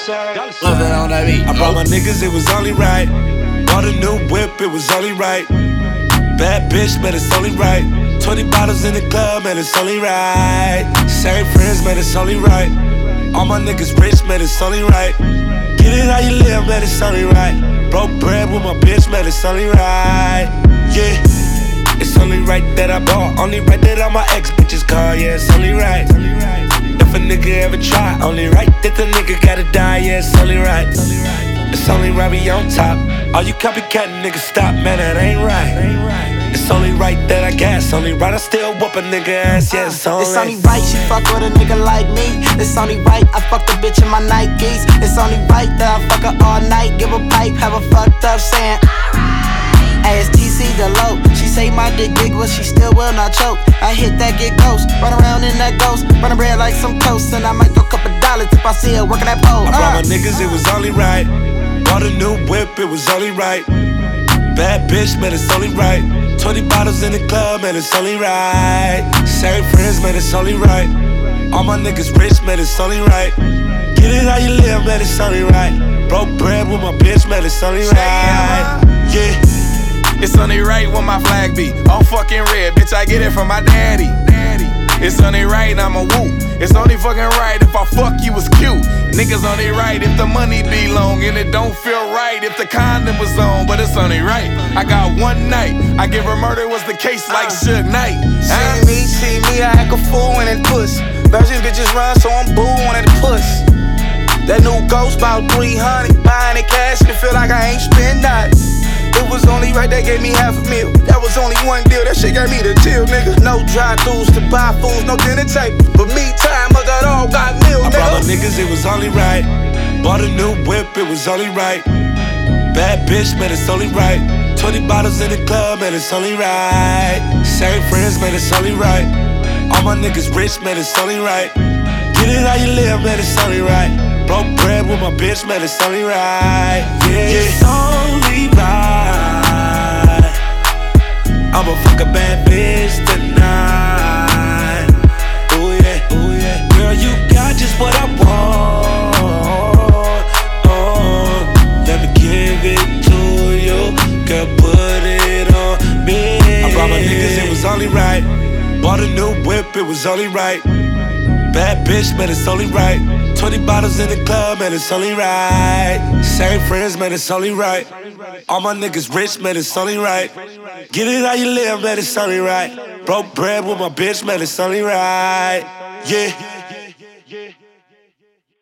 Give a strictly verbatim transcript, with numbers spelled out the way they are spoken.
Love it on that beat. I brought my niggas, it was only right. Bought a new whip, it was only right. Bad bitch, man, it's only right. Twenty bottles in the club, man, it's only right. Same friends, man, it's only right. All my niggas rich, man, it's only right. Get it how you live, man, it's only right. Broke bread with my bitch, man, it's only right. Yeah, it's only right that I bought. Only right that all my ex bitches call. Yeah, it's only right. If a nigga ever try, only right that the nigga gotta die. Yeah, it's only right. It's only right we on top. All you copycat niggas stop, man, that ain't right. It's only right that I gas. Only right I still whoop a nigga ass. Yeah, it's only It's only right she fuck with a nigga like me. It's only right I fuck a bitch in my Nikes. It's only right that I fuck her all night. Give a pipe, have a fucked up saying Ask T C the low. She say my dick big, but she still will not choke. I hit that, get ghost. Run around in that ghost. Run red like some toast. And I might throw a couple dollars if I see her working that pole. I brought my niggas, it was only right. Bought a new whip, it was only right. Bad bitch, man, it's only right. Twenty bottles in the club, man, it's only right. Same friends, man, it's only right. All my niggas rich, man, it's only right. Get it how you live, man, it's only right. Broke bread with my bitch, man, it's only right. Yeah. It's only right when my flag be all fucking red, bitch, I get it from my daddy. Daddy. It's only right, I'ma woo. It's only fucking right if I fuck you was cute. Niggas only right if the money be long. And it don't feel right if the condom was on. But it's only right, I got one night. I give her murder was the case like Suge Knight. See me, see me, I act a fool in that puss. Virgin bitches run, so I'm booing at the puss. That new ghost bout three hundred. Buying it cash and feel like I ain't spend nothing. It was only right that gave me half a meal. That was only one deal, that shit gave me the chill, nigga. No drive-thrus to buy fools, no dinner table. But me time, I got all got meal, I nigga. brought my niggas, it was only right. Bought a new whip, it was only right. Bad bitch, man, it's only right. Twenty bottles in the club, man, it's only right. Same friends, man, it's only right. All my niggas rich, man, it's only right. Get it how you live, man, it's only right. Broke bread with my bitch, man, it's only right. Yeah, yeah. It's only right. I'ma fuck a bad bitch tonight. Ooh yeah, ooh yeah. Girl, you got just what I want. Oh, let me give it to you. Girl, put it on me. I brought my niggas, it was only right. Bought a new whip, it was only right. Bad bitch, man, it's only right. Twenty bottles in the club, man, it's only right. Same friends, man, it's only right. All my niggas rich, man, it's only right. Get it how you live, man, it's only right. Broke bread with my bitch, man, it's only right. Yeah.